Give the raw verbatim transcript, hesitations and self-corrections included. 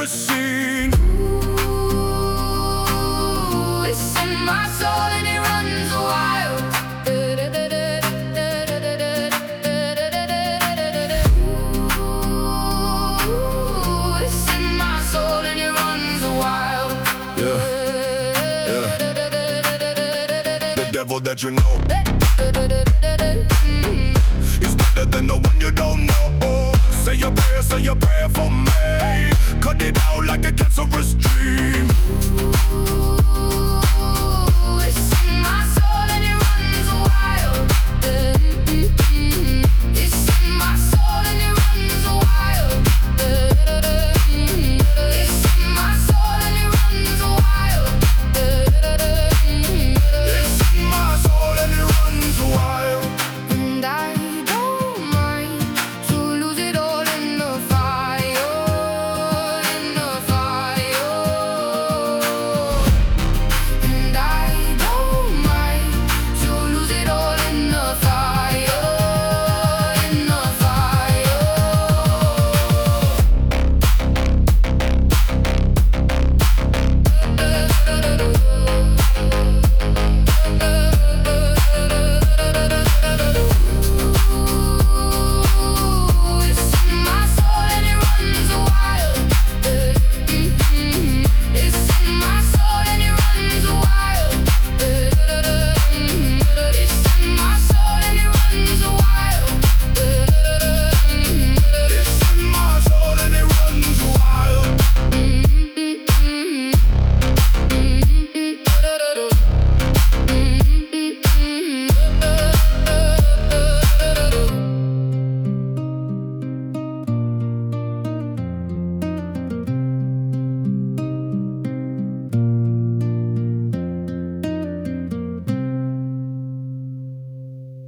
ever seen. Ooh, it's in my soul and it runs wild. Ooh, it's in my soul and it runs wild. Yeah, yeah. The devil that you know is better than the one you don't know. Say your prayer, say your prayer for me. Cut it